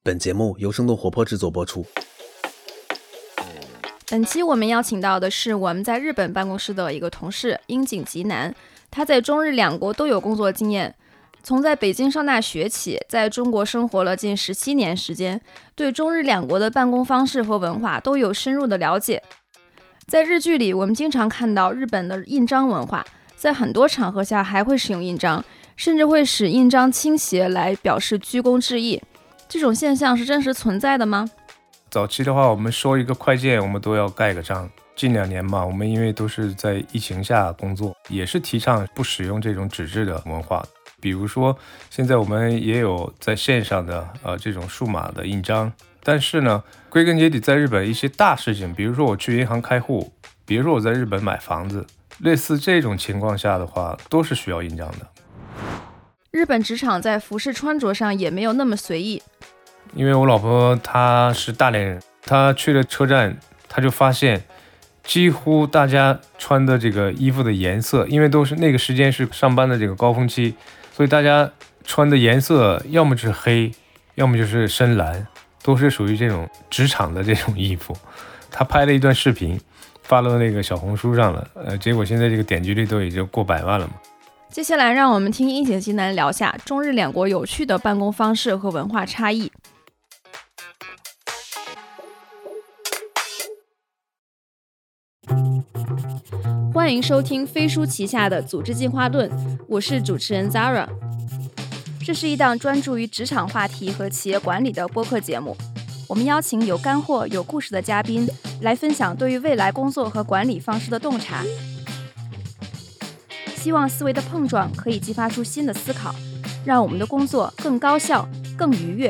本节目由生动活泼制作播出。 本期我们邀请到的是我们在日本办公室的一个同事樱井吉男，他在中日两国都有工作经验，从在北京上大学起，在中国生活了近17年时间，对中日两国的办公方式和文化都有深入的了解。在日剧里，我们经常看到日本的印章文化，在很多场合下还会使用印章，甚至会使印章倾斜来表示鞠躬致意。这种现象是真实存在的吗？ 早期的话，我们收一个快件，我们都要盖个章。近2年嘛，我们因为都是在疫情下工作，也是提倡不使用这种纸质的文化。比如说，现在我们也有在线上的这种数码的印章，但是呢，归根结底，在日本一些大事情，比如说我去银行开户，比如说我在日本买房子，类似这种情况下的话，都是需要印章的。 日本职场在服饰穿着上也没有那么随意。 因为我老婆她是大连人，她去了车站，她就发现几乎大家穿的这个衣服的颜色，因为都是那个时间是上班的这个高峰期，所以大家穿的颜色要么就是黑，要么就是深蓝，都是属于这种职场的这种衣服。她拍了一段视频发到那个小红书上了，结果现在这个点击率都已经过100万了嘛。 接下来让我们听樱井吉男聊下中日两国有趣的办公方式和文化差异。欢迎收听飞书旗下的组织进化论，我是主持人 Zara。 这是一档专注于职场话题和企业管理的播客节目，我们邀请有干货有故事的嘉宾来分享对于未来工作和管理方式的洞察，希望思维的碰撞可以激发出新的思考，让我们的工作更高效更愉悦。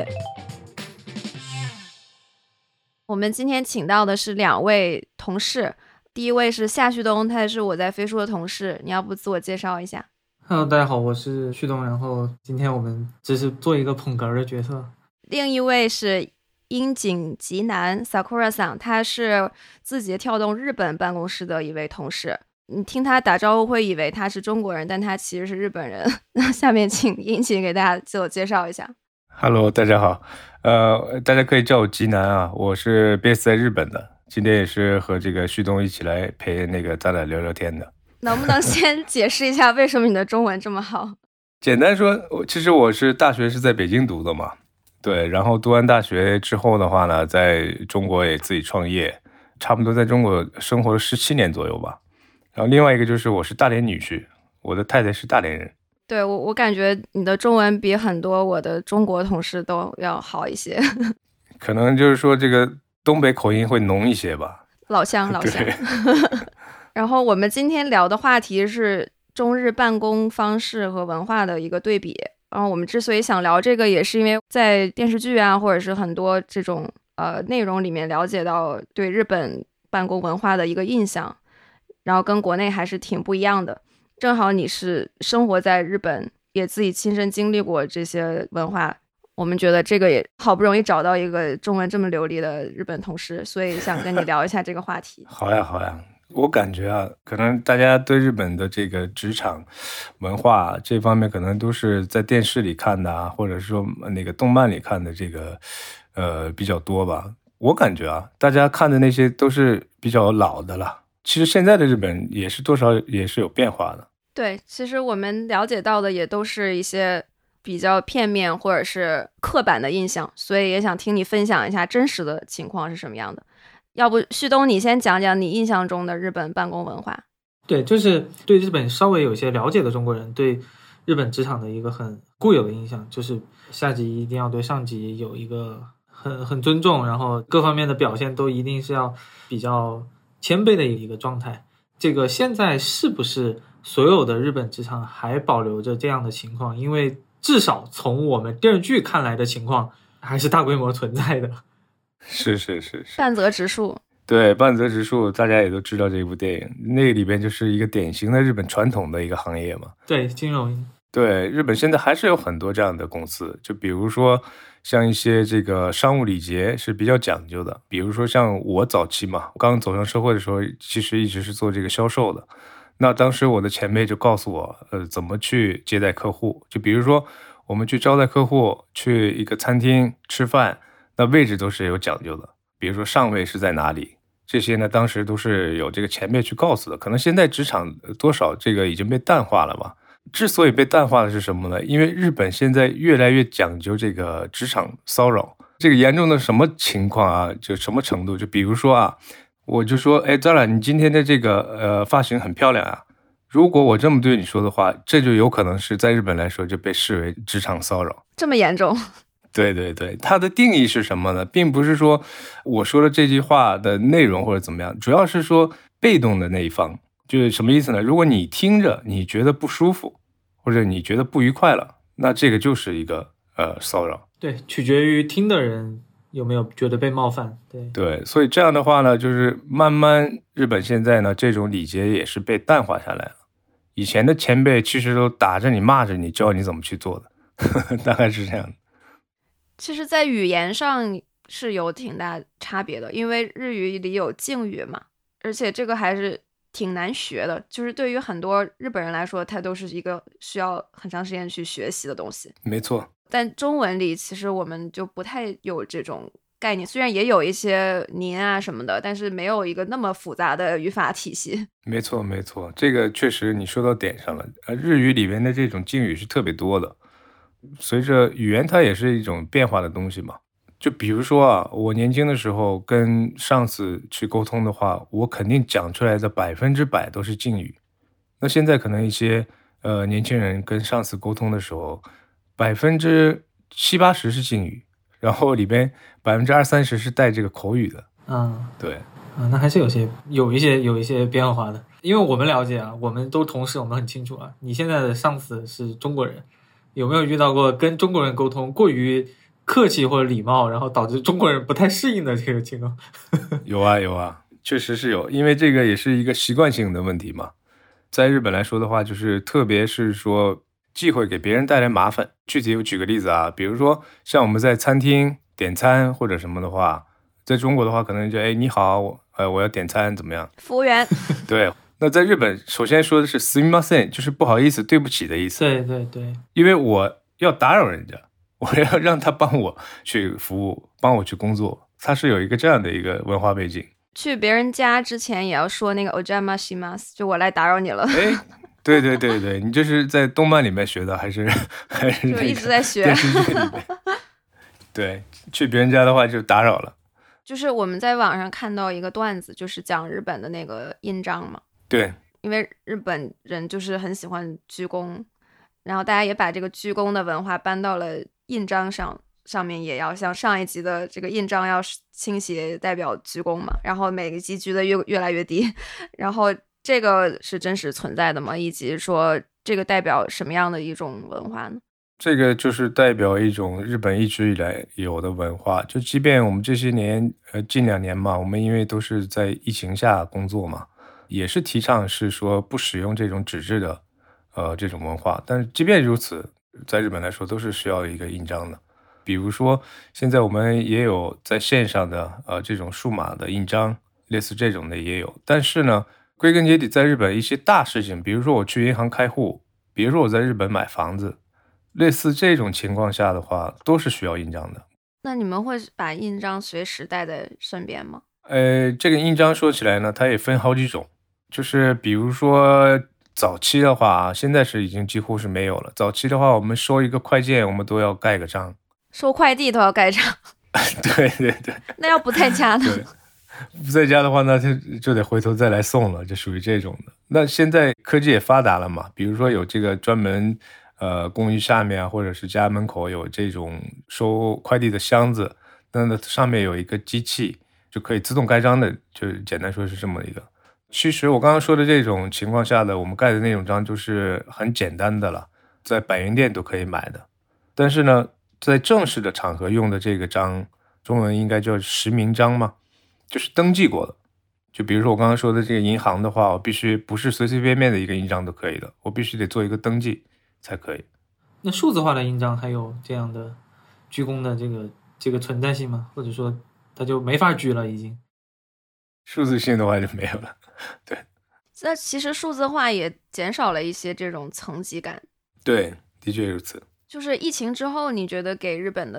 我们今天请到的是2位同事，第一位是夏旭东，他是我在飞书的同事，你要不自我介绍一下？ Hello， 大家好，我是旭东，然后今天我们只是做一个捧哏的角色。 另一位是樱井吉男 Sakura-san， 他是字节跳动日本办公室的一位同事，你听他打招呼会以为他是中国人，但他其实是日本人。那下面请樱井给大家自我介绍一下。 Hello， 大家好，大家可以叫我吉男啊，我是 base 在日本的，今天也是和这个旭东一起来陪那个咱俩聊聊天的。 能不能先解释一下为什么你的中文这么好？ 简单说，其实我是大学是在北京读的嘛，对，然后读完大学之后的话呢，在中国也自己创业，差不多在中国生活了17年左右吧。然后另外一个就是我是大连女婿，我的太太是大连人。 对，我感觉你的中文比很多我的中国同事都要好一些。 可能就是说这个东北口音会浓一些吧。 老乡。然后我们今天聊的话题是中日办公方式和文化的一个对比。然后我们之所以想聊这个，也是因为在电视剧啊，或者是很多这种内容里面了解到对日本办公文化的一个印象，然后跟国内还是挺不一样的。正好你是生活在日本，也自己亲身经历过这些文化，我们觉得这个也好不容易找到一个中文这么流利的日本同事，所以想跟你聊一下这个话题。 好呀，我感觉啊，可能大家对日本的这个职场文化这方面可能都是在电视里看的啊，或者说那个动漫里看的这个比较多吧。我感觉啊，大家看的那些都是比较老的了。其实现在的日本也是多少也是有变化的。 对，其实我们了解到的也都是一些比较片面或者是刻板的印象，所以也想听你分享一下真实的情况是什么样的。要不旭东你先讲讲你印象中的日本办公文化。 对，就是对日本稍微有些了解的中国人对日本职场的一个很固有的印象，就是下级一定要对上级有一个很尊重，然后各方面的表现都一定是要比较谦卑的一个状态。这个现在是不是所有的日本职场还保留着这样的情况？因为至少从我们电视剧看来的情况还是大规模存在的。 是半泽直树。 对，半泽直树大家也都知道这部电影，那个里边就是一个典型的日本传统的一个行业嘛。 对，金融。 对，日本现在还是有很多这样的公司，就比如说像一些这个商务礼节是比较讲究的，比如说像我早期嘛，我刚走上社会的时候，其实一直是做这个销售的。那当时我的前辈就告诉我，怎么去接待客户，就比如说我们去招待客户，去一个餐厅吃饭， 那位置都是有讲究的，比如说上位是在哪里，这些呢当时都是有这个前辈去告诉的。可能现在职场多少这个已经被淡化了吧。之所以被淡化的是什么呢？因为日本现在越来越讲究这个职场骚扰，这个严重的什么情况啊？就什么程度？就比如说啊，我就说，哎，Zara，你今天的这个发型很漂亮啊。如果我这么对你说的话，这就有可能是在日本来说就被视为职场骚扰。 这么严重？ 对对对，它的定义是什么呢？并不是说我说的这句话的内容或者怎么样，主要是说被动的那一方。就是什么意思呢？如果你听着你觉得不舒服，或者你觉得不愉快了，那这个就是一个骚扰。 对，取决于听的人有没有觉得被冒犯。 对，所以这样的话呢，就是慢慢日本现在呢，这种礼节也是被淡化下来了。以前的前辈其实都打着你骂着你，教你怎么去做的，大概是这样的。 其实在语言上是有挺大差别的，因为日语里有敬语嘛，而且这个还是挺难学的，就是对于很多日本人来说，它都是一个需要很长时间去学习的东西。 没错。 但中文里其实我们就不太有这种概念，虽然也有一些您啊什么的，但是没有一个那么复杂的语法体系。 没错没错，这个确实你说到点上了。日语里面的这种敬语是特别多的，随着语言它也是一种变化的东西嘛。就比如说啊，我年轻的时候跟上司去沟通的话，我肯定讲出来的100%都是敬语。那现在可能一些年轻人跟上司沟通的时候，70%-80%是敬语，然后里边20%-30%是带这个口语的。对。 那还是有一些变化的。因为我们了解啊，我们都同事，我们很清楚啊，你现在的上司是中国人，有没有遇到过跟中国人沟通过于客气或者礼貌，然后导致中国人不太适应的这个情况？ 有啊有啊，确实是有，因为这个也是一个习惯性的问题嘛。在日本来说的话，就是特别是说忌讳给别人带来麻烦。具体我举个例子啊，比如说像我们在餐厅点餐或者什么的话，在中国的话可能就你好，我要点餐怎么样？ 服务员。 对，那在日本首先说的是すみません，就是不好意思对不起的意思。 对对对， 因为我要打扰人家，我要让他帮我去服务，帮我去工作，他是有一个这样的一个文化背景。 去别人家之前也要说那个お邪魔します，就我来打扰你了。 对对对对，你这是在动漫里面学的还是就一直在学电视剧里面？对，去别人家的话就打扰了。 就是我们在网上看到一个段子，就是讲日本的那个印章嘛。 对， 因为日本人就是很喜欢鞠躬，然后大家也把这个鞠躬的文化搬到了印章上面，也要像上一集的这个印章要倾斜代表鞠躬嘛，然后每个级鞠的越来越低，然后这个是真实存在的吗？以及说这个代表什么样的一种文化呢？ 这个就是代表一种日本一直以来有的文化，就即便我们这些年近2年嘛，我们因为都是在疫情下工作嘛，也是提倡是说不使用这种纸质的这种文化，但是即便如此，在日本来说都是需要一个印章的。比如说现在我们也有在线上的这种数码的印章，类似这种的也有，但是呢归根结底在日本一些大事情，比如说我去银行开户，比如说我在日本买房子，类似这种情况下的话都是需要印章的。 那你们会把印章随时带在身边吗？ 这个印章说起来呢，它也分好几种，就是比如说早期的话，现在是已经几乎是没有了。早期的话，我们收一个快件，我们都要盖个章。 收快递都要盖章？ 对对对。 那要不在家呢？ 对，不在家的话呢，就得回头再来送了，就属于这种的。那现在科技也发达了嘛，比如说有这个专门公寓下面啊，或者是家门口有这种收快递的箱子，那上面有一个机器就可以自动盖章的，就简单说是这么一个。其实我刚刚说的这种情况下的我们盖的那种章就是很简单的了，在百元店都可以买的。但是呢在正式的场合用的这个章，中文应该叫实名章嘛，就是登记过的。就比如说我刚刚说的这个银行的话，我必须不是随随便便的一个印章都可以的，我必须得做一个登记才可以。 那数字化的印章还有这样的鞠躬的这个存在性吗？或者说它就没法鞠了已经？ 数字性的话就没有了。对， 那其实数字化也减少了一些这种层级感。 对，的确如此。 就是疫情之后，你觉得给日本的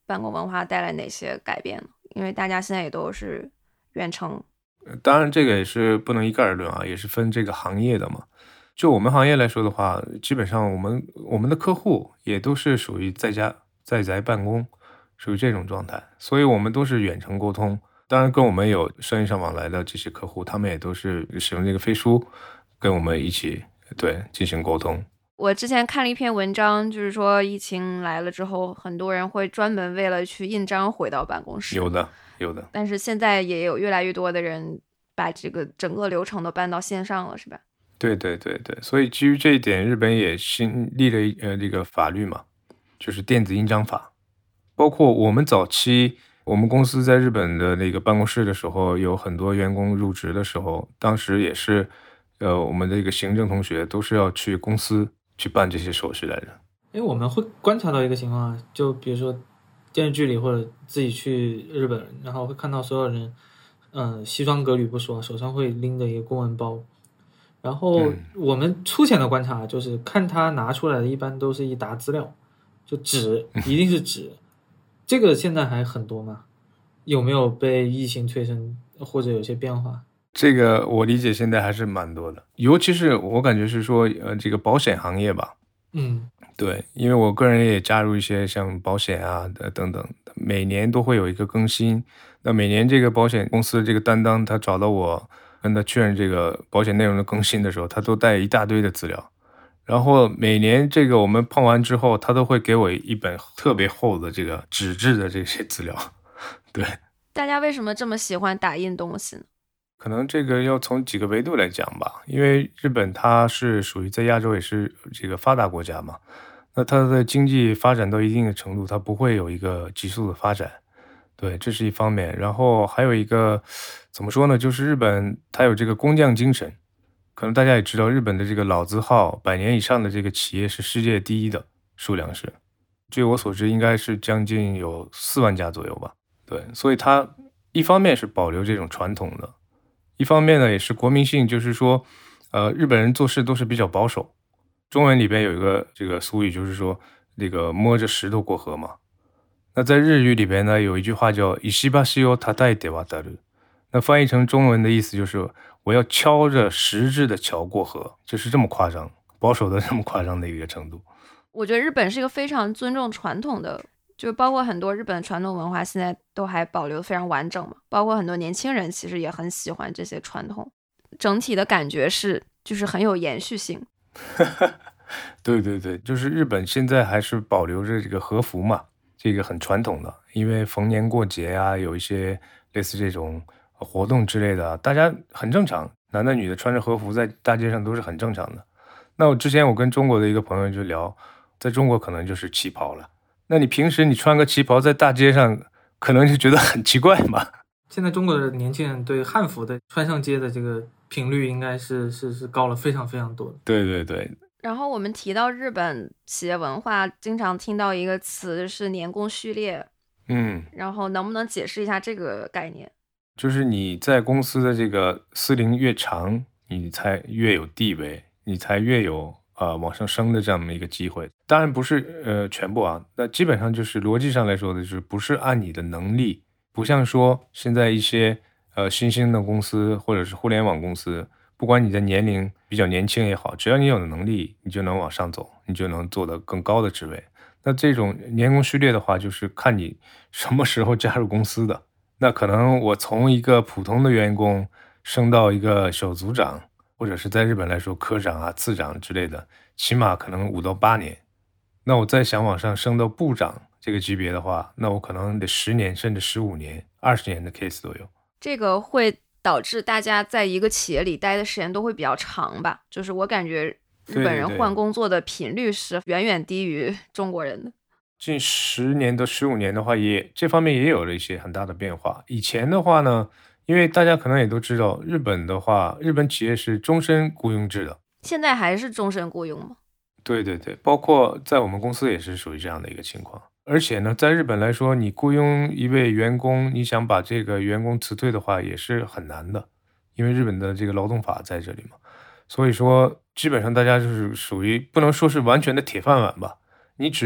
办公文化带来哪些改变呢？因为大家现在也都是远程。 当然这个也是不能一概而论啊，也是分这个行业的嘛。就我们行业来说的话，基本上我们的客户也都是属于在家在宅办公，属于这种状态，所以我们都是远程沟通。当然跟我们有生意上往来的这些客户，他们也都是使用这个飞书跟我们一起进行沟通。 我之前看了一篇文章，就是说疫情来了之后，很多人会专门为了去印章回到办公室。 有的。 但是现在也有越来越多的人把这个整个流程都搬到线上了，是吧？ 对，所以基于这一点，日本也新立了这个法律嘛，就是电子印章法。包括我们早期我们公司在日本的那个办公室的时候，有很多员工入职的时候，当时也是我们的一个行政同学都是要去公司去办这些手续来着。 因为我们会观察到一个情况啊，就比如说电视剧里或者自己去日本，然后会看到所有人西装革履不说，手上会拎着一个公文包。然后我们粗浅的观察就是看他拿出来的一般都是一沓资料，就纸，一定是纸。这个现在还很多吗？有没有被疫情催生或者有些变化？ 这个我理解现在还是蛮多的，尤其是我感觉是说这个保险行业吧。对，因为我个人也加入一些像保险啊等等，每年都会有一个更新。那每年这个保险公司这个担当他找到我跟他确认这个保险内容的更新的时候，他都带一大堆的资料。然后每年这个我们碰完之后，他都会给我一本特别厚的这个纸质的这些资料。对， 大家为什么这么喜欢打印东西呢？ 可能这个要从几个维度来讲吧，因为日本它是属于在亚洲也是这个发达国家嘛，那它的经济发展到一定的程度，它不会有一个急速的发展。对，这是一方面。然后还有一个怎么说呢，就是日本它有这个工匠精神。可能大家也知道，日本的这个老字号100年以上的这个企业是世界第一的数量是，据我所知应该是将近有4万家左右吧。对，所以它一方面是保留这种传统的，一方面呢也是国民性，就是说日本人做事都是比较保守。中文里边有一个这个俗语，就是说这个摸着石头过河嘛。那在日语里边呢，有一句话叫石橋を叩いて渡る，那翻译成中文的意思就是我要敲着石质的桥过河，就是这么夸张，保守的这么夸张的一个程度。 我觉得日本是一个非常尊重传统的，就包括很多日本传统文化现在都还保留得非常完整嘛，包括很多年轻人其实也很喜欢这些传统，整体的感觉是就是很有延续性。 对，就是日本现在还是保留着这个和服嘛，这个很传统的，因为逢年过节啊，有一些类似这种活动之类的，大家很正常，男的女的穿着和服在大街上都是很正常的。那我之前跟中国的一个朋友就聊，在中国可能就是旗袍了，那你平时你穿个旗袍在大街上可能就觉得很奇怪嘛。 现在中国的年轻人对汉服的穿上街的这个频率应该是高了非常非常多的。 对。 然后我们提到日本企业文化，经常听到一个词是年功序列。然后能不能解释一下这个概念？ 就是你在公司的这个司龄越长，你才越有地位，你才越有往上升的这么一个机会。当然不是全部啊，那基本上就是逻辑上来说的，就是不是按你的能力，不像说现在一些新兴的公司或者是互联网公司，不管你的年龄比较年轻也好，只要你有能力，你就能往上走，你就能做到更高的职位。那这种年功序列的话，就是看你什么时候加入公司的。那可能我从一个普通的员工升到一个小组长，或者是在日本来说科长啊、次长之类的，起码可能5到8年。那我再想往上升到部长这个级别的话，那我可能得10年甚至15年、20年的 case 都有。 这个会导致大家在一个企业里待的时间都会比较长吧？就是我感觉日本人换工作的频率是远远低于中国人的。 近10年到15年的话，这方面也有了一些很大的变化。以前的话呢，因为大家可能也都知道，日本的话，日本企业是终身雇佣制的。 现在还是终身雇佣吗？ 对，包括在我们公司也是属于这样的一个情况。而且呢，在日本来说，你雇佣一位员工，你想把这个员工辞退的话，也是很难的，因为日本的这个劳动法在这里嘛。所以说，基本上大家就是属于不能说是完全的铁饭碗吧。你只要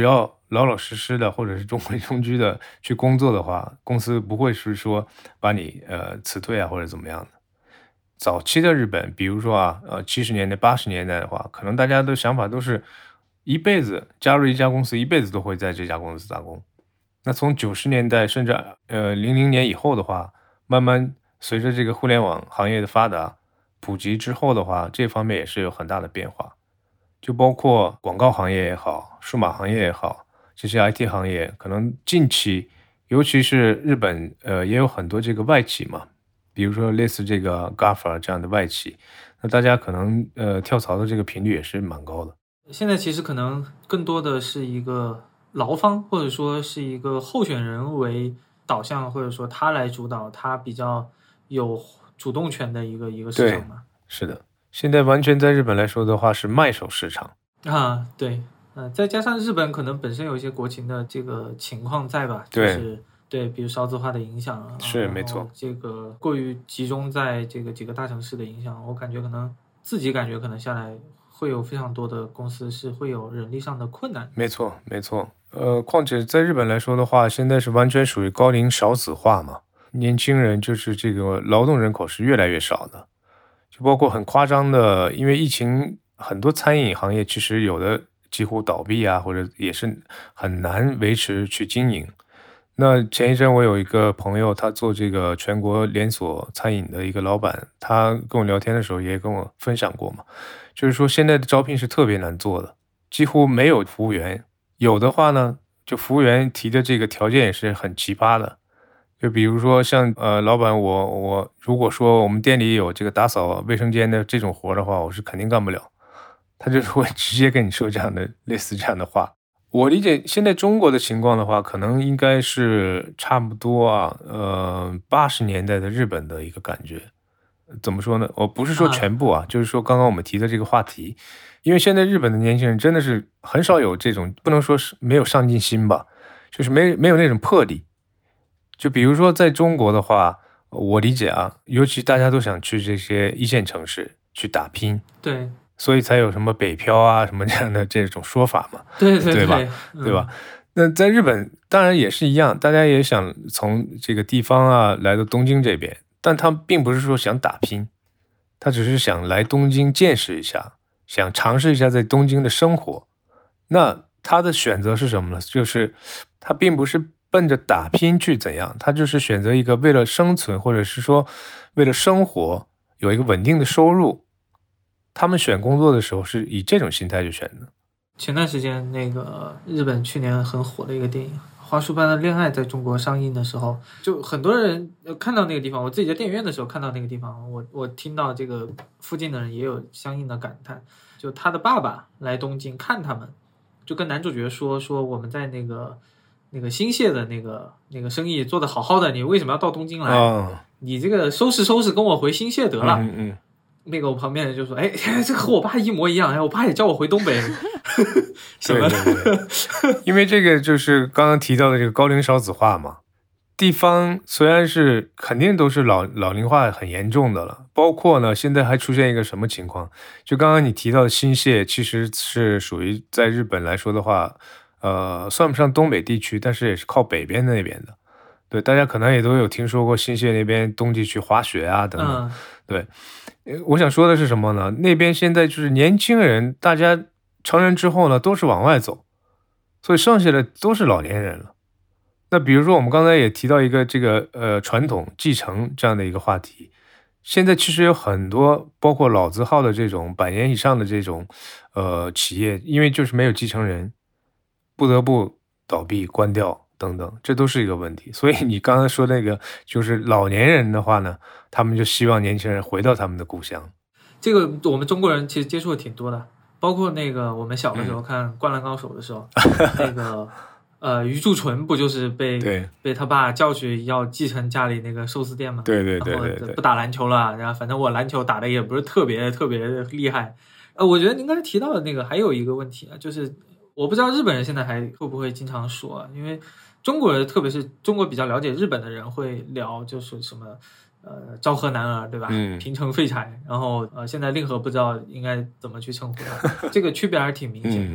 老老实实的或者是中规中矩的去工作的话，公司不会是说把你辞退啊或者怎么样的。早期的日本，比如说70年代、80年代的话，可能大家的想法都是一辈子加入一家公司，一辈子都会在这家公司打工。那从90年代甚至00年以后的话，慢慢随着这个互联网行业的发达普及之后的话，这方面也是有很大的变化。就包括广告行业也好，数码行业也好，这些 IT 行业，可能近期，尤其是日本也有很多这个外企嘛，比如说类似这个 GAFA 这样的外企，那大家可能跳槽的这个频率也是蛮高的。 现在其实可能更多的是一个劳方或者说是一个候选人为导向，或者说他来主导，他比较有主动权的一个市场嘛。 是的，现在完全在日本来说的话是卖手市场啊，对，再加上日本可能本身有一些国情的这个情况在吧，就是对，比如少子化的影响是没错， 这个过于集中在这个几个大城市的影响，我感觉可能自己感觉可能下来会有非常多的公司是会有人力上的困难。 没错没错，况且在日本来说的话，现在是完全属于高龄少子化嘛，年轻人就是这个劳动人口是越来越少的，就包括很夸张的，因为疫情很多餐饮行业其实有的几乎倒闭啊，或者也是很难维持去经营。那前一阵我有一个朋友，他做这个全国连锁餐饮的一个老板，他跟我聊天的时候也跟我分享过嘛，就是说现在的招聘是特别难做的，几乎没有服务员，有的话呢，就服务员提的这个条件也是很奇葩的，就比如说像老板我如果说我们店里有这个打扫卫生间的这种活的话，我是肯定干不了，他就是会直接跟你说这样的类似这样的话。我理解现在中国的情况的话，可能应该是差不多80年代的日本的一个感觉。怎么说呢？我不是说全部就是说刚刚我们提的这个话题，因为现在日本的年轻人真的是很少有这种，不能说是没有上进心吧，就是没有那种魄力。就比如说在中国的话，我理解尤其大家都想去这些一线城市去打拼。 对。 所以才有什么北漂什么这样的这种说法嘛， 对吧？对吧？那在日本当然也是一样，大家也想从这个地方来到东京这边，但他并不是说想打拼，他只是想来东京见识一下，想尝试一下在东京的生活。那他的选择是什么呢？就是他并不是奔着打拼去怎样，他就是选择一个为了生存，或者是说为了生活有一个稳定的收入。他们选工作的时候是以这种心态去选的。 前段时间那个日本去年很火的一个电影《花束般的恋爱》在中国上映的时候，就很多人看到那个地方，我自己在电影院的时候看到那个地方，我听到这个附近的人也有相应的感叹，就他的爸爸来东京看他们，就跟男主角说我们在那个新泻的那个生意做得好好的，你为什么要到东京来？你这个收拾跟我回新泻得了。那个我旁边人就说：“哎，这和我爸一模一样，我爸也叫我回东北。” 对，因为这个就是刚刚提到的这个高龄少子化嘛，地方虽然是肯定都是老龄化很严重的了，包括呢现在还出现一个什么情况？就刚刚你提到的新泻，其实是属于在日本来说的话，算不上东北地区，但是也是靠北边那边的。对，大家可能也都有听说过新泻那边冬季去滑雪等等。对。我想说的是什么呢？那边现在就是年轻人，大家成人之后呢，都是往外走，所以剩下的都是老年人了。那比如说我们刚才也提到一个这个传统继承这样的一个话题，现在其实有很多包括老字号的这种100年以上的这种企业，因为就是没有继承人，不得不倒闭关掉等等，这都是一个问题。所以你刚才说那个就是老年人的话呢，他们就希望年轻人回到他们的故乡。 这个我们中国人其实接触的挺多的，包括那个我们小的时候看《灌篮高手》的时候，那个余柱纯不就是被他爸叫去要继承家里那个寿司店吗？ 对， 然后不打篮球了，然后反正我篮球打的也不是特别厉害。我觉得您刚才提到的那个还有一个问题就是我不知道日本人现在还会不会经常说，因为中国人特别是中国比较了解日本的人会聊，就是什么昭和男儿，对吧？平成废柴，然后现在令和不知道应该怎么去称呼他，这个区别还是挺明显的。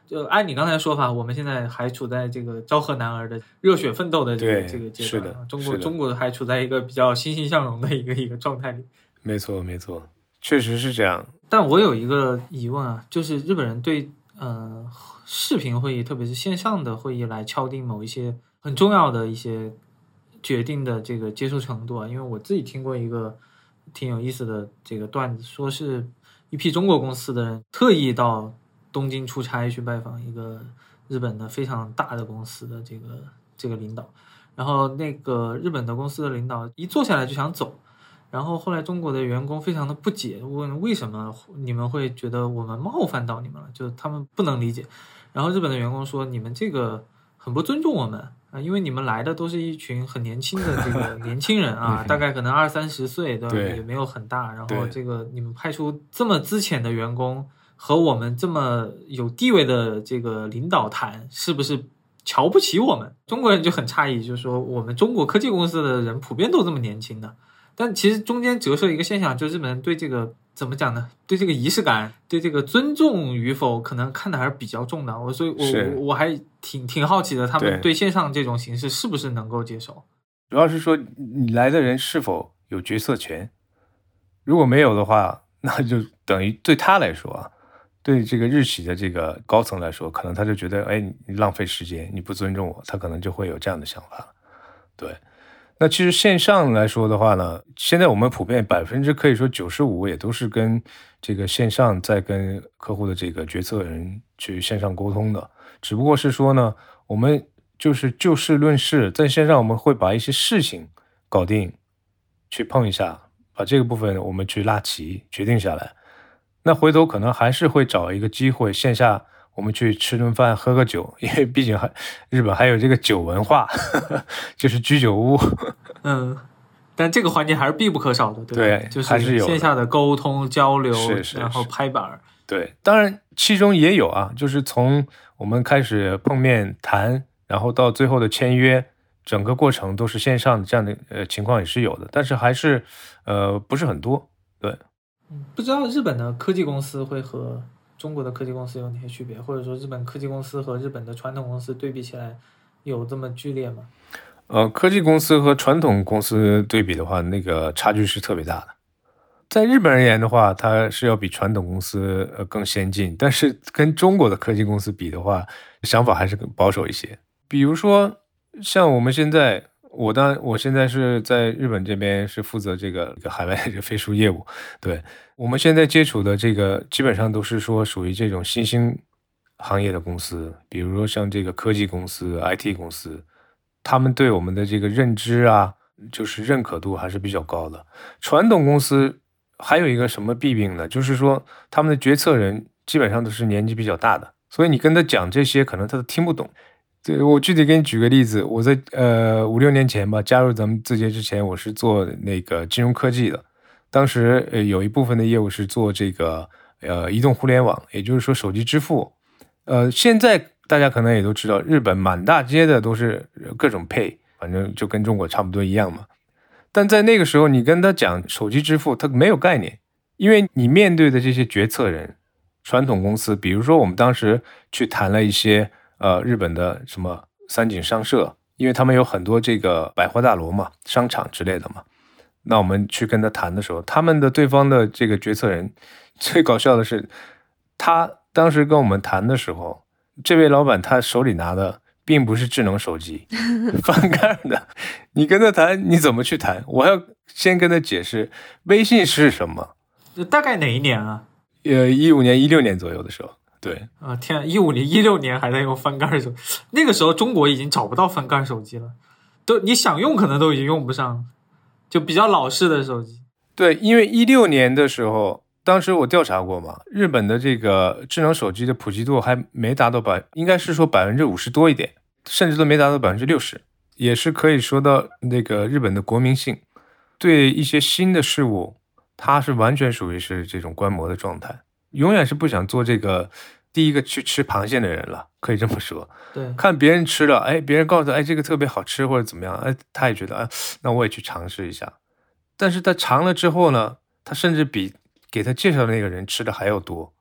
就按你刚才的说法，我们现在还处在这个昭和男儿的热血奋斗的这个阶段，中国还处在一个比较欣欣向荣的一个状态里。 没错，确实是这样。 但我有一个疑问啊，就是日本人对视频会议，特别是线上的会议来敲定某一些很重要的一些决定的这个接受程度啊，因为我自己听过一个挺有意思的这个段子，说是一批中国公司的人特意到东京出差去拜访一个日本的非常大的公司的这个领导，然后那个日本的公司的领导一坐下来就想走，然后后来中国的员工非常的不解，问为什么你们会觉得我们冒犯到你们了，就他们不能理解。然后日本的员工说，你们这个很不尊重我们啊，因为你们来的都是一群很年轻的这个年轻人啊，大概可能20-30岁，对吧？也没有很大。然后这个你们派出这么资浅的员工和我们这么有地位的这个领导谈，是不是瞧不起我们？中国人就很诧异，就是说我们中国科技公司的人普遍都这么年轻的。但其实中间折射一个现象，就是日本人对这个怎么讲呢？对这个仪式感，对这个尊重与否，可能看的还是比较重的。所以我还挺好奇的，他们对线上这种形式是不是能够接受？ 主要是说你来的人是否有决策权，如果没有的话，那就等于对他来说啊，对这个日企的这个高层来说，可能他就觉得，哎，你浪费时间，你不尊重我，他可能就会有这样的想法。对。那其实线上来说的话呢，现在我们普遍可以说95%也都是跟这个线上在跟客户的这个决策人去线上沟通的，只不过是说呢，我们就是就事论事，在线上我们会把一些事情搞定，去碰一下，把这个部分我们去拉齐决定下来。那回头可能还是会找一个机会线下我们去吃顿饭喝个酒，因为毕竟日本还有这个酒文化，就是居酒屋。 但这个环节还是必不可少的，对吧？ 对， 就是线下的沟通交流， 是然后拍板。 对，当然其中也有啊，就是从我们开始碰面谈，然后到最后的签约，整个过程都是线上的，这样的情况也是有的，但是还是不是很多。对， 不知道日本的科技公司会和中国的科技公司有哪些区别，或者说日本科技公司和日本的传统公司对比起来有这么剧烈吗？ 科技公司和传统公司对比的话，那个差距是特别大的。在日本而言的话，它是要比传统公司更先进，但是跟中国的科技公司比的话，想法还是更保守一些。比如说像我们现在，我现在是在日本这边是负责这个海外的飞书业务，对，我们现在接触的这个基本上都是说属于这种新兴行业的公司，比如说像这个科技公司、IT 公司，他们对我们的这个认知啊，就是认可度还是比较高的。传统公司还有一个什么弊病呢？就是说他们的决策人基本上都是年纪比较大的，所以你跟他讲这些，可能他都听不懂。对，我具体给你举个例子，我在5-6年前吧，加入咱们字节之前，我是做那个金融科技的，当时有一部分的业务是做这个移动互联网，也就是说手机支付。现在大家可能也都知道，日本满大街的都是各种 Pay， 反正就跟中国差不多一样嘛。但在那个时候，你跟他讲手机支付，他没有概念，因为你面对的这些决策人，传统公司，比如说我们当时去谈了一些日本的什么三井商社，因为他们有很多这个百货大楼嘛，商场之类的嘛。那我们去跟他谈的时候，他们的对方的这个决策人，最搞笑的是，他当时跟我们谈的时候，这位老板他手里拿的并不是智能手机，翻盖的。你跟他谈，你怎么去谈？我要先跟他解释微信是什么。 大概哪一年啊 ？15年、16年左右的时候。对啊，天，15年、16年还在用翻盖手，那个时候中国已经找不到翻盖手机了，都你想用可能都已经用不上了，就比较老式的手机。 对，因为16年的时候，当时我调查过嘛，日本的这个智能手机的普及度还没达到应该是说50%多一点，甚至都没达到60%，也是可以说到那个日本的国民性对一些新的事物，它是完全属于是这种观摩的状态，永远是不想做这个第一个去吃螃蟹的人了，可以这么说。 对， 看别人吃了，哎，别人告诉他，哎，这个特别好吃或者怎么样，哎，他也觉得，哎，那我也去尝试一下。但是他尝了之后呢，他甚至比给他介绍的那个人吃的还要多，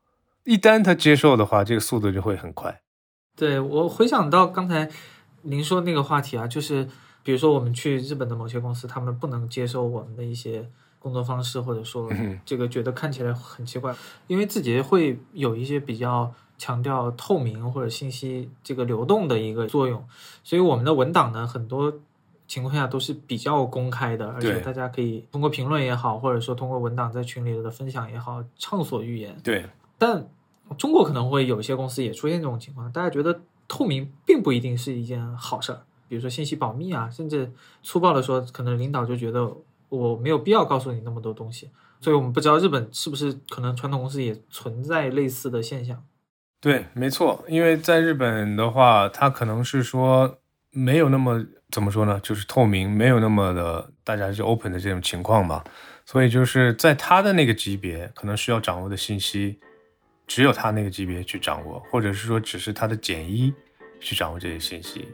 一旦他接受的话，这个速度就会很快。 对，我回想到刚才您说那个话题啊，就是比如说我们去日本的某些公司，他们不能接受我们的一些工作方式，或者说这个觉得看起来很奇怪，因为字节会有一些比较强调透明或者信息这个流动的一个作用，所以我们的文档呢，很多情况下都是比较公开的，而且大家可以通过评论也好，或者说通过文档在群里的分享也好，畅所欲言。 对， 但中国可能会有些公司也出现这种情况，大家觉得透明并不一定是一件好事儿，比如说信息保密啊，甚至粗暴的说，可能领导就觉得我没有必要告诉你那么多东西，所以我们不知道日本是不是可能传统公司也存在类似的现象。 对，没错，因为在日本的话，它可能是说没有那么怎么说呢，就是透明，没有那么的大家是 open 的这种情况嘛，所以就是在他的那个级别，可能需要掌握的信息，只有他那个级别去掌握，或者是说只是他的简一去掌握这些信息。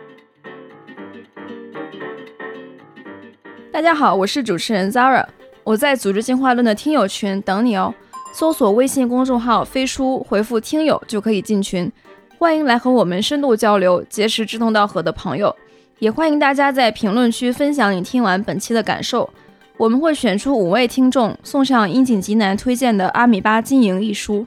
大家好，我是主持人 Zara， 我在组织进化论的听友群等你哦。搜索微信公众号飞书，回复听友就可以进群，欢迎来和我们深度交流，结识志同道合的朋友，也欢迎大家在评论区分享你听完本期的感受，我们会选出5位听众，送上樱井吉南推荐的《阿米巴经营》一书。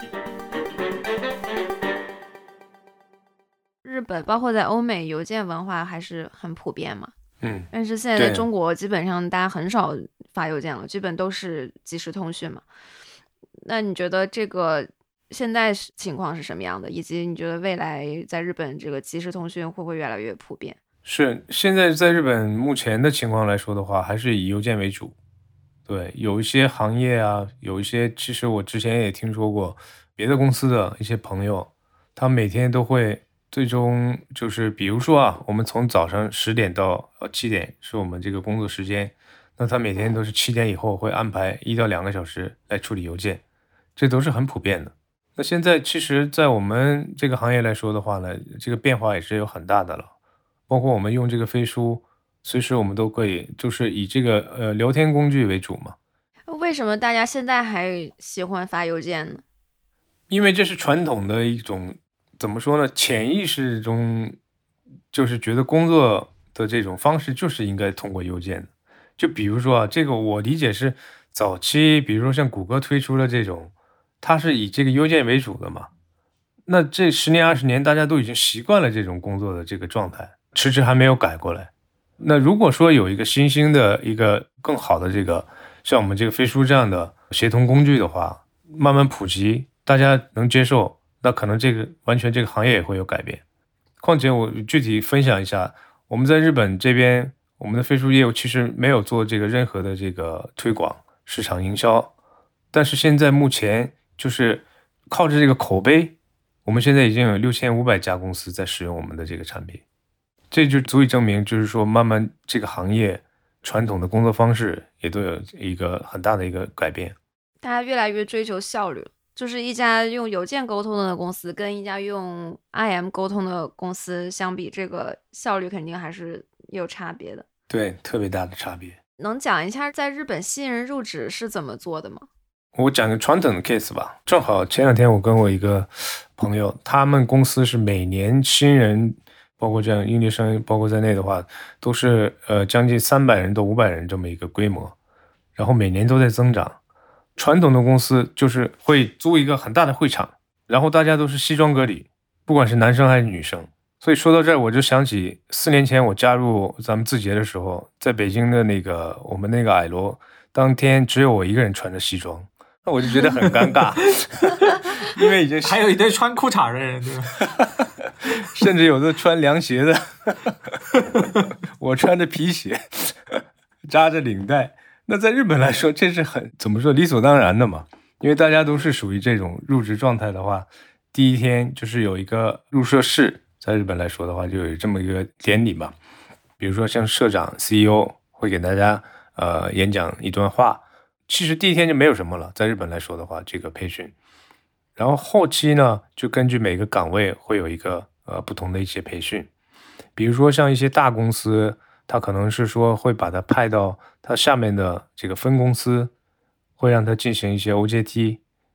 日本包括在欧美，邮件文化还是很普遍嘛。但是现在在中国，基本上大家很少发邮件了，基本都是即时通讯嘛。那你觉得这个现在情况是什么样的？以及你觉得未来在日本这个即时通讯会不会越来越普遍？ 是，现在在日本目前的情况来说的话，还是以邮件为主。对，有一些行业啊，有一些其实我之前也听说过别的公司的一些朋友，他每天都会最终就是比如说啊，我们从早上10点到7点是我们这个工作时间，那他每天都是7点以后会安排1到2个小时来处理邮件，这都是很普遍的。那现在其实在我们这个行业来说的话呢，这个变化也是有很大的了，包括我们用这个飞书，随时我们都可以就是以这个聊天工具为主嘛。 为什么大家现在还喜欢发邮件呢？ 因为这是传统的一种怎么说呢，潜意识中就是觉得工作的这种方式就是应该通过邮件的。就比如说啊，这个我理解是早期比如说像谷歌推出了这种，它是以这个邮件为主的嘛，那这10年20年大家都已经习惯了这种工作的这个状态，迟迟还没有改过来。那如果说有一个新兴的一个更好的这个像我们这个飞书这样的协同工具的话，慢慢普及，大家能接受，那可能这个完全这个行业也会有改变。况且我具体分享一下，我们在日本这边，我们的飞书业务其实没有做这个任何的这个推广市场营销，但是现在目前就是靠着这个口碑，我们现在已经有6500家公司在使用我们的这个产品，这就足以证明就是说慢慢这个行业传统的工作方式也都有一个很大的一个改变。 大家越来越追求效率，就是一家用邮件沟通的公司跟一家用 IM 沟通的公司相比，这个效率肯定还是有差别的。 对，特别大的差别。 能讲一下在日本新人入职是怎么做的吗？ 我讲个传统的 case 吧。正好前2天我跟我一个朋友，他们公司是每年新人包括这样应届生包括在内的话，都是将近300人到500人这么一个规模，然后每年都在增长。传统的公司就是会租一个很大的会场，然后大家都是西装革履，不管是男生还是女生。所以说到这儿，我就想起4年前我加入咱们字节的时候，在北京的我们那个矮楼，当天只有我一个人穿着西装，那我就觉得很尴尬，因为已经还有一堆穿裤衩的人，对吧？ 甚至有的穿凉鞋的，我穿着皮鞋，扎着领带。那在日本来说，这是很怎么说理所当然的嘛？因为大家都是属于这种入职状态的话，第一天就是有一个入社式，在日本来说的话，就有这么一个典礼嘛。比如说像社长 CEO 会给大家演讲一段话，其实第一天就没有什么了，在日本来说的话，这个培训。然后后期呢，就根据每个岗位会有一个不同的一些培训。比如说像一些大公司，他可能是说会把他派到他下面的这个分公司，会让他进行一些 OJT，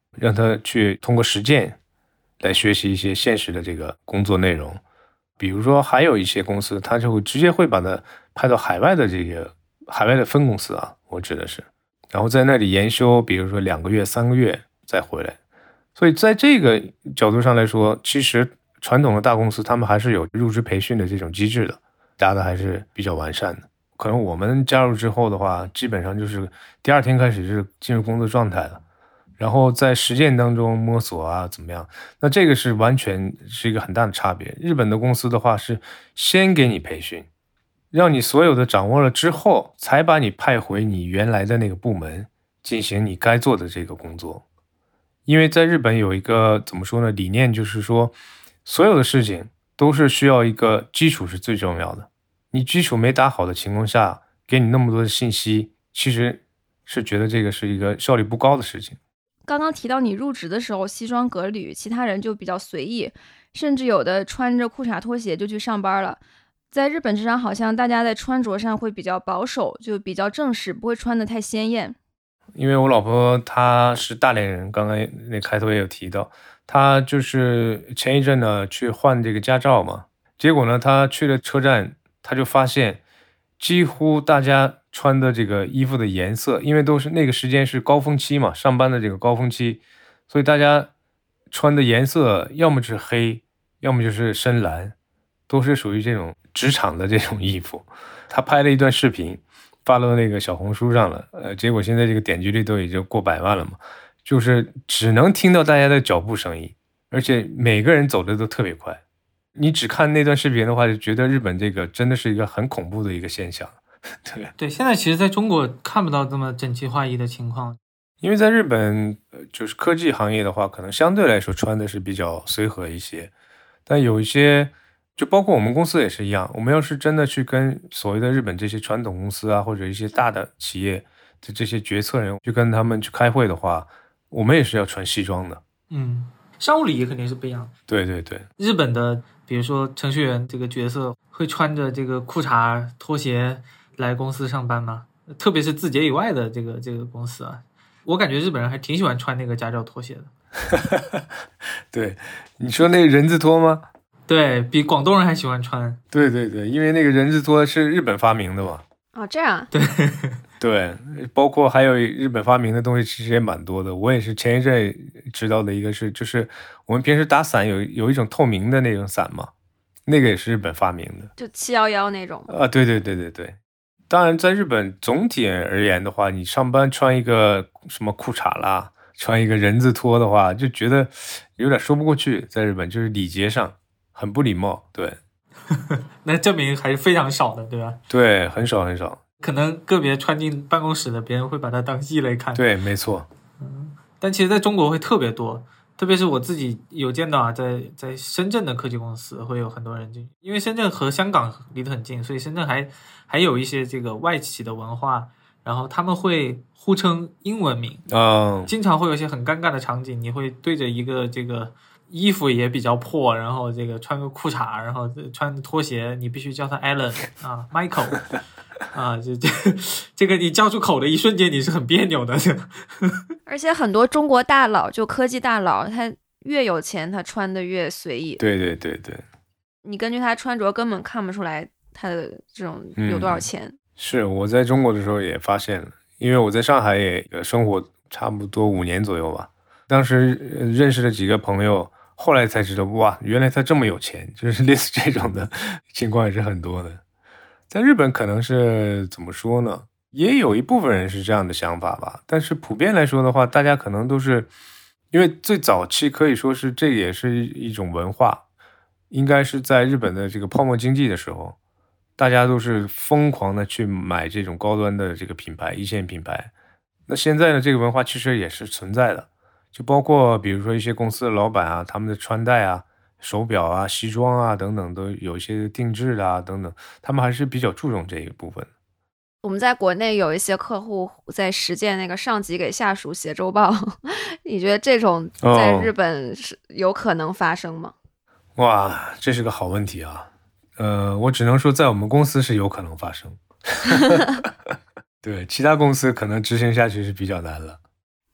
让他去通过实践来学习一些现实的这个工作内容。比如说还有一些公司，他就会直接会把他派到海外的分公司啊，我指的是，然后在那里研修，比如说2个月、3个月再回来。所以在这个角度上来说，其实传统的大公司他们还是有入职培训的这种机制的，搭的还是比较完善的。可能我们加入之后的话，基本上就是第2天开始就是进入工作状态了，然后在实践当中摸索啊怎么样，那这个是完全是一个很大的差别。日本的公司的话是先给你培训，让你所有的掌握了之后，才把你派回你原来的那个部门进行你该做的这个工作。因为在日本有一个怎么说呢，理念就是说所有的事情都是需要一个基础是最重要的，你基础没打好的情况下，给你那么多的信息，其实是觉得这个是一个效率不高的事情。 刚刚提到你入职的时候西装革履，其他人就比较随意，甚至有的穿着裤衩拖鞋就去上班了。在日本职场好像大家在穿着上会比较保守，就比较正式，不会穿得太鲜艳。 因为我老婆她是大连人，刚刚那开头也有提到，她就是前一阵呢去换这个驾照嘛，结果呢她去了车站，她就发现几乎大家穿的这个衣服的颜色，因为都是那个时间是高峰期嘛，上班的这个高峰期，所以大家穿的颜色要么是黑，要么就是深蓝，都是属于这种职场的这种衣服。她拍了一段视频发到那个小红书上了，结果现在这个点击率都已经过100万了嘛，就是只能听到大家的脚步声音，而且每个人走的都特别快。你只看那段视频的话，就觉得日本这个真的是一个很恐怖的一个现象。 对，现在其实在中国看不到这么整齐划一的情况， 因为在日本就是科技行业的话，可能相对来说穿的是比较随和一些，但有一些就包括我们公司也是一样，我们要是真的去跟所谓的日本这些传统公司啊，或者一些大的企业的这些决策人去跟他们去开会的话，我们也是要穿西装的。 商务礼仪肯定是不一样的。 对对对， 日本的比如说程序员这个角色会穿着这个裤衩拖鞋来公司上班吗？特别是字节以外的这个公司啊，我感觉日本人还挺喜欢穿那个驾照拖鞋的。 对，你说那个人字拖吗？ 对，比广东人还喜欢穿。 对对对，因为那个人字拖是日本发明的嘛。 哦，这样。 对对，包括还有日本发明的东西其实也蛮多的。我也是前一阵知道的一个是，就是我们平时打伞有一种透明的那种伞嘛，那个也是日本发明的， 就711那种。 对对对对对。当然，在日本总体而言的话，你上班穿一个什么裤衩啦，穿一个人字拖的话，就觉得有点说不过去。在日本就是礼节上很不礼貌，对。 那证明还是非常少的，对吧？ 对，很少很少。可能个别穿进办公室的，别人会把它当异类看。 对，没错。 但其实在中国会特别多，特别是我自己有见到啊，在深圳的科技公司会有很多人进，因为深圳和香港离得很近，所以深圳还有一些这个外企的文化，然后他们会互称英文名，经常会有一些很尴尬的场景，你会对着一个这个衣服也比较破，然后这个穿个裤衩，然后穿拖鞋，你必须叫他 Alan 啊 Michael 啊，这个你叫出口的一瞬间你是很别扭的。 而且很多中国大佬，就科技大佬，他越有钱他穿的越随意。 对对对对， 你根据他穿着根本看不出来他的这种有多少钱。 是我在中国的时候也发现了，因为我在上海也生活差不多5年左右吧，当时认识了几个朋友，后来才知道哇，原来他这么有钱，就是类似这种的情况也是很多的。在日本可能是怎么说呢，也有一部分人是这样的想法吧，但是普遍来说的话，大家可能都是因为最早期可以说是这也是一种文化，应该是在日本的这个泡沫经济的时候，大家都是疯狂的去买这种高端的这个品牌，一线品牌。那现在呢，这个文化其实也是存在的，就包括比如说一些公司的老板啊，他们的穿戴啊、手表啊、西装啊等等，都有一些定制的啊等等，他们还是比较注重这一部分。 我们在国内有一些客户在实践那个上级给下属写周报，你觉得这种在日本是有可能发生吗？ 哇，这是个好问题啊。我只能说在我们公司是有可能发生。对，其他公司可能执行下去是比较难了。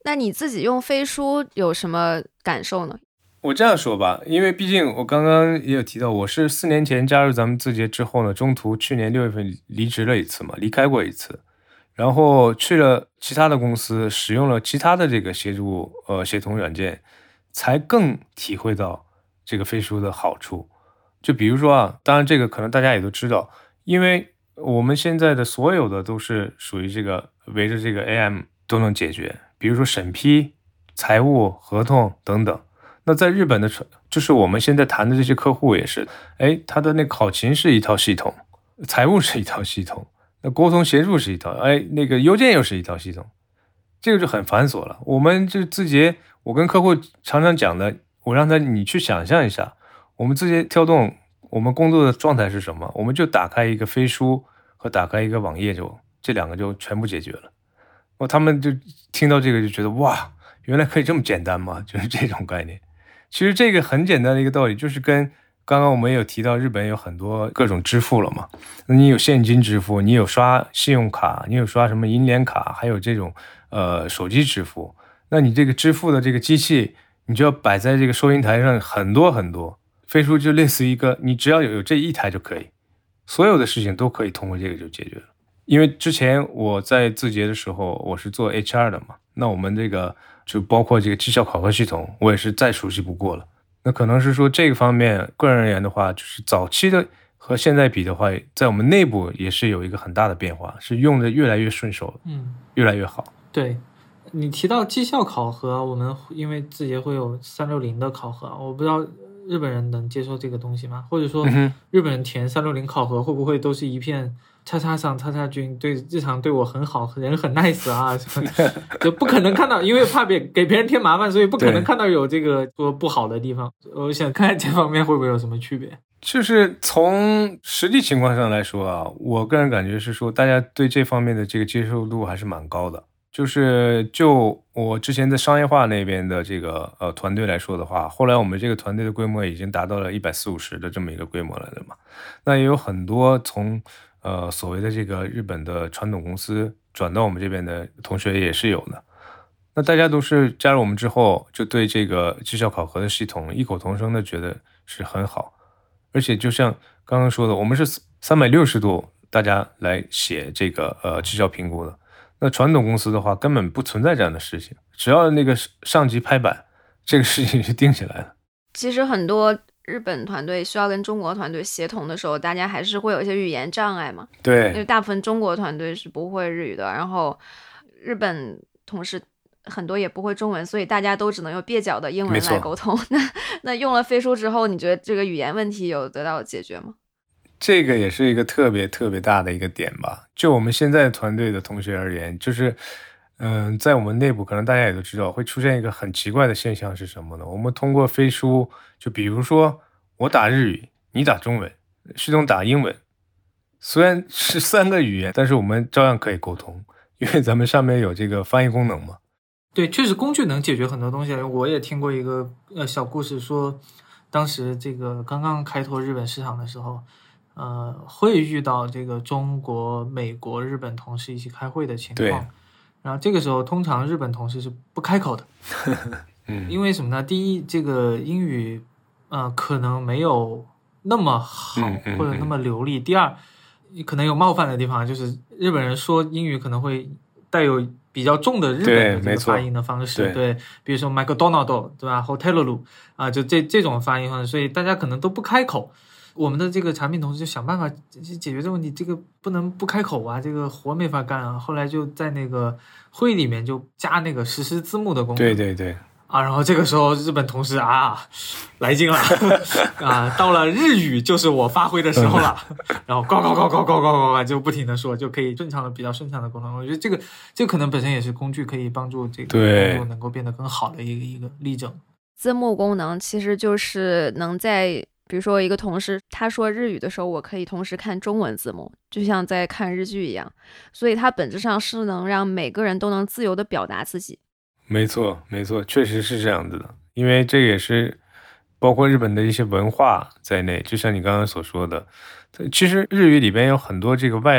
那你自己用飞书有什么感受呢？ 我这样说吧，因为毕竟我刚刚也有提到，我是4年前加入咱们字节之后呢，中途去年6月份离职了一次嘛，离开过一次，然后去了其他的公司，使用了其他的这个协同软件，才更体会到这个飞书的好处。就比如说啊，当然这个可能大家也都知道，因为我们现在的所有的都是属于这个围着这个 AM 都能解决，比如说审批、财务、合同等等。那在日本的，就是我们现在谈的这些客户也是，他的那考勤是一套系统，财务是一套系统，那沟通协助是一套，那个邮件又是一套系统，这个就很繁琐了。我们这字节，我跟客户常常讲的，我让你去想象一下，我们字节跳动，我们工作的状态是什么？我们就打开一个飞书和打开一个网页，这两个就全部解决了。他们就听到这个就觉得哇，原来可以这么简单吗？就是这种概念。其实这个很简单的一个道理，就是跟刚刚我们也有提到，日本有很多各种支付了嘛。那你有现金支付，你有刷信用卡，你有刷什么银联卡，还有这种手机支付。那你这个支付的这个机器，你就要摆在这个收银台上很多很多。飞书就类似于一个，你只要有这一台就可以，所有的事情都可以通过这个就解决了。因为之前我在字节的时候，我是做 HR 的嘛，那我们这个就包括这个绩效考核系统，我也是再熟悉不过了。那可能是说这个方面，个人而言的话，就是早期的和现在比的话，在我们内部也是有一个很大的变化，是用的越来越顺手，越来越好。 对，你提到绩效考核，我们因为字节会有360的考核，我不知道日本人能接受这个东西吗？或者说日本人填360考核会不会都是一片叉叉上叉叉君，对日常对我很好，人很 nice 啊，就不可能看到，因为怕给别人添麻烦，所以不可能看到有这个说不好的地方。我想看看这方面会不会有什么区别。 就是从实际情况上来说啊，我个人感觉是说，大家对这方面的这个接受度还是蛮高的。就我之前在商业化那边的这个团队来说的话，后来我们这个团队的规模已经达到了140-150的这么一个规模了嘛。那也有很多从所谓的这个日本的传统公司转到我们这边的同学也是有的。那大家都是加入我们之后，就对这个绩效考核的系统异口同声的觉得是很好。而且就像刚刚说的，我们是360度大家来写这个绩效评估的。那传统公司的话根本不存在这样的事情，只要那个上级拍板，这个事情就定下来了。 其实很多日本团队需要跟中国团队协同的时候，大家还是会有一些语言障碍嘛。 对， 因为大部分中国团队是不会日语的，然后日本同事很多也不会中文，所以大家都只能用蹩脚的英文来沟通。那用了飞书之后，你觉得这个语言问题有得到解决吗？ 这个也是一个特别特别大的一个点吧。就我们现在团队的同学而言，就是在我们内部可能大家也都知道，会出现一个很奇怪的现象是什么呢？我们通过飞书，就比如说我打日语，你打中文，系统打英文，虽然是3个语言，但是我们照样可以沟通，因为咱们上面有这个翻译功能嘛。 对，确实工具能解决很多东西。我也听过一个小故事，说当时这个刚刚开拓日本市场的时候，会遇到这个中国、美国、日本同事一起开会的情况。然后这个时候通常日本同事是不开口的。因为什么呢？第一，这个英语可能没有那么好或者那么流利。第二，可能有冒犯的地方，就是日本人说英语可能会带有比较重的日本的这个发音的方式。对，比如说 McDonald 对吧 Hotel 啊，就这种发音方式，所以大家可能都不开口。我们的这个产品同事就想办法解决这个问题，这个不能不开口啊，这个活没法干啊。后来就在那个会议里面就加那个实时字幕的功能。对啊，然后这个时候日本同事来劲了啊，到了日语就是我发挥的时候了，然后高就不停的说，就可以比较顺畅的沟通。我觉得这个可能本身也是工具可以帮助这个工作能够变得更好的一个例证。 字幕功能其实就是能在比如说一个同事他说日语的时候，我可以同时看中文字幕，就像在看日剧一样，所以它本质上是能让每个人都能自由地表达自己。 没错，确实是这样子的。因为这个也是包括日本的一些文化在内，就像你刚刚所说的，其实日语里边有很多这个外来语都是英文的这个直译的，只不过是它发音是日语的。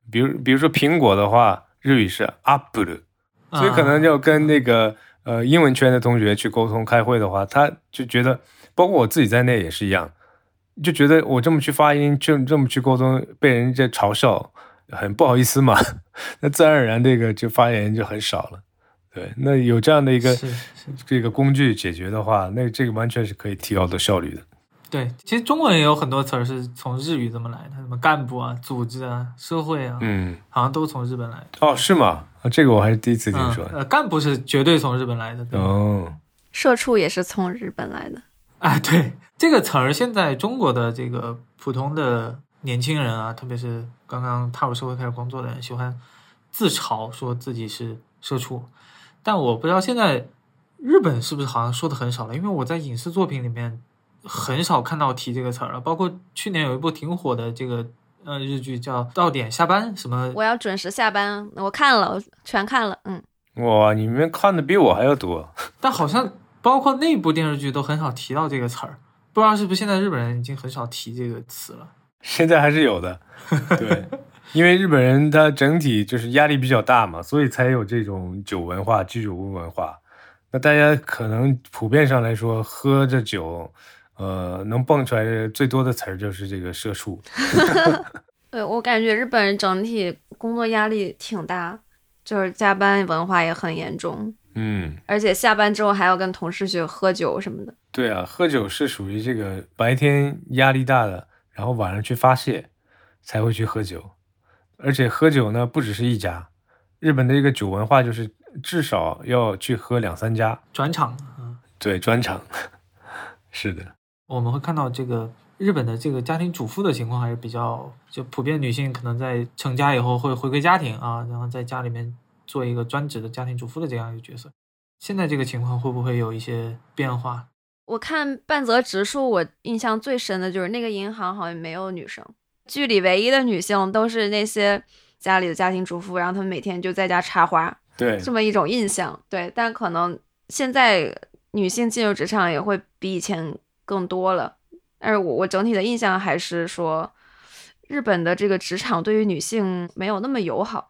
比如说苹果的话，日语是 Apple， 所以可能就跟那个英文圈的同学去沟通开会的话，他就觉得，包括我自己在内也是一样，就觉得我这么去发音，这么去沟通，被人家嘲笑，很不好意思嘛。那自然而然这个就发言就很少了。对，那有这样的一个这个工具解决的话，那这个完全是可以提高的效率的。 对，其实中文也有很多词儿是从日语这么来的，什么干部啊、组织啊、社会啊，好像都从日本来的。 哦，是吗？这个我还是第一次听说。 干部是绝对从日本来的。 哦， 社畜也是从日本来的。 对，这个词儿现在中国的这个普通的年轻人啊，特别是刚刚踏入社会开始工作的人，喜欢自嘲说自己是社畜。但我不知道现在日本是不是好像说的很少了，因为我在影视作品里面很少看到提这个词儿了。包括去年有一部挺火的这个日剧叫《到点下班》，什么我要准时下班，我看了，我全看了。 哇，你们看的比我还要多。 但好像包括那部电视剧都很少提到这个词儿，不知道是不是现在日本人已经很少提这个词了。 现在还是有的，对。因为日本人他整体就是压力比较大嘛，所以才有这种酒文化、居酒屋文化。那大家可能普遍上来说，喝着酒，能蹦出来的最多的词儿就是这个社畜。 对，我感觉日本人整体工作压力挺大，就是加班文化也很严重。而且下班之后还要跟同事去喝酒什么的。 对啊，喝酒是属于这个白天压力大的，然后晚上去发泄才会去喝酒。而且喝酒呢，不只是一家，日本的这个酒文化就是至少要去喝2-3家， 转场。 对，专场。是的， 我们会看到这个日本的这个家庭主妇的情况还是比较，就普遍女性可能在成家以后会回归家庭啊，然后在家里面做一个专职的家庭主妇的这样一个角色。现在这个情况会不会有一些变化？ 我看半泽直树，我印象最深的就是那个银行好像没有女生，剧里唯一的女性都是那些家里的家庭主妇，然后她们每天就在家插花， 对， 这么一种印象。对，但可能现在女性进入职场也会比以前更多了，但是我整体的印象还是说，日本的这个职场对于女性没有那么友好。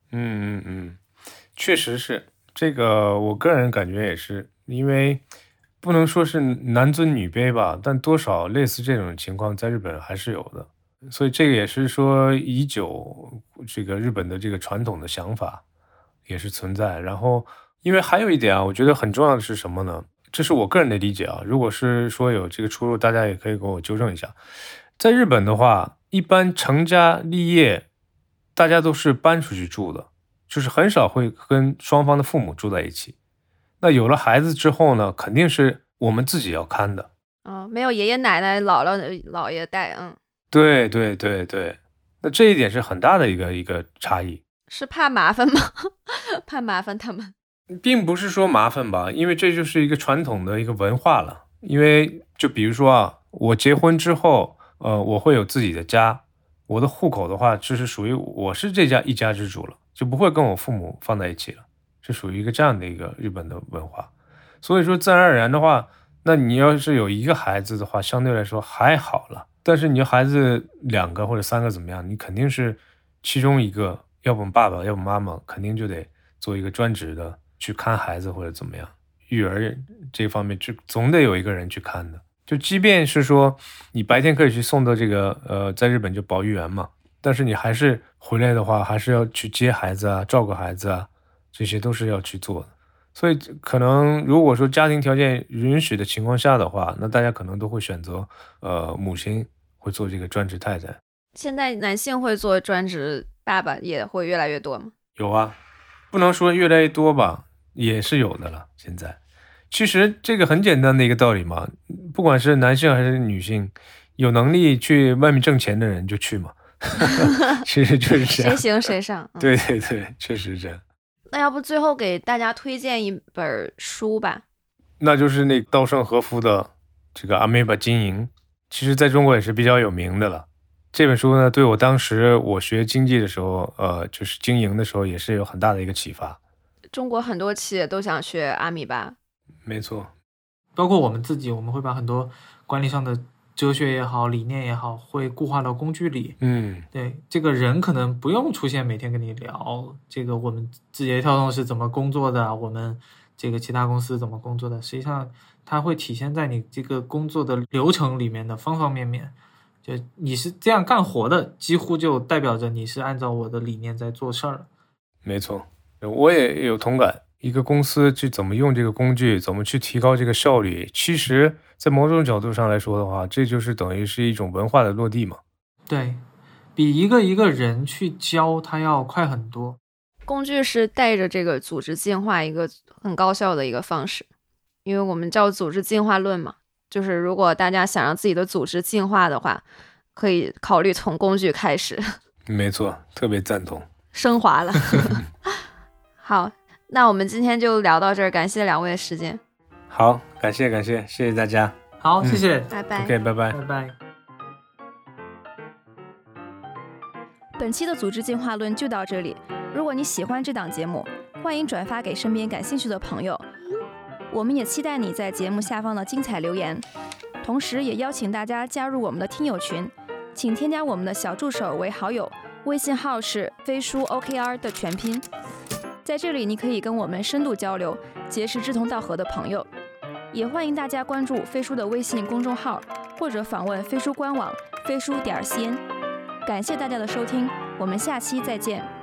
确实是这个，我个人感觉也是，因为不能说是男尊女卑吧，但多少类似这种情况在日本还是有的。所以这个也是说已久，这个日本的这个传统的想法也是存在。然后因为还有一点啊，我觉得很重要的是什么呢？这是我个人的理解啊，如果是说有这个出入，大家也可以给我纠正一下。在日本的话，一般成家立业，大家都是搬出去住的，就是很少会跟双方的父母住在一起。那有了孩子之后呢，肯定是我们自己要看的。 没有爷爷奶奶、姥姥、姥爷带。 对，那这一点是很大的一个差异。 是怕麻烦吗？怕麻烦他们？ 并不是说麻烦吧，因为这就是一个传统的一个文化了。因为就比如说啊，我结婚之后，我会有自己的家，我的户口的话，就是属于我是这家一家之主了，就不会跟我父母放在一起了，是属于一个这样的一个日本的文化。所以说自然而然的话，那你要是有一个孩子的话，相对来说还好了。但是你要孩子2个或者3个怎么样，你肯定是其中一个，要不爸爸要不妈妈，肯定就得做一个专职的去看孩子或者怎么样，育儿这方面就总得有一个人去看的。就即便是说你白天可以去送到这个在日本就保育园嘛，但是你还是回来的话，还是要去接孩子啊，照顾孩子啊，这些都是要去做的。所以可能如果说家庭条件允许的情况下的话，那大家可能都会选择母亲会做这个专职太太。 现在男性会做专职爸爸也会越来越多吗？ 有啊，不能说越来越多吧，也是有的了。现在其实这个很简单的一个道理嘛，不管是男性还是女性，有能力去外面挣钱的人就去嘛。其实就是这样， 谁行谁上。 对，确实是这样。 那要不最后给大家推荐一本书吧？ 那就是那稻盛和夫的这个《阿梅巴经营》，其实在中国也是比较有名的了。这本书呢，对我当时我学经济的时候，就是经营的时候，也是有很大的一个启发。 中国很多企业都想学阿米巴。 没错， 包括我们自己，我们会把很多管理上的哲学也好，理念也好，会固化到工具里。对，这个人可能不用出现每天跟你聊这个我们字节跳动是怎么工作的，我们这个其他公司怎么工作的，实际上它会体现在你这个工作的流程里面的方方面面。就你是这样干活的，几乎就代表着你是按照我的理念在做事儿。 没错，我也有同感。一个公司去怎么用这个工具，怎么去提高这个效率，其实在某种角度上来说的话，这就是等于是一种文化的落地嘛。 对，比一个人去教它要快很多。 工具是带着这个组织进化一个很高效的一个方式，因为我们叫组织进化论嘛，就是如果大家想让自己的组织进化的话，可以考虑从工具开始。 没错，特别赞同。 升华了。好，那我们今天就聊到这儿，感谢两位的时间。 好，感谢，谢谢大家。 好，谢谢， 拜拜。 OK， 拜拜。 拜拜。 本期的组织进化论就到这里。如果你喜欢这档节目，欢迎转发给身边感兴趣的朋友。我们也期待你在节目下方的精彩留言，同时也邀请大家加入我们的听友群，请添加我们的小助手为好友，微信号是飞书 OKR 的全拼。在这里你可以跟我们深度交流，结识志同道合的朋友。也欢迎大家关注飞书的微信公众号，或者访问飞书官网飞书.cn。感谢大家的收听，我们下期再见。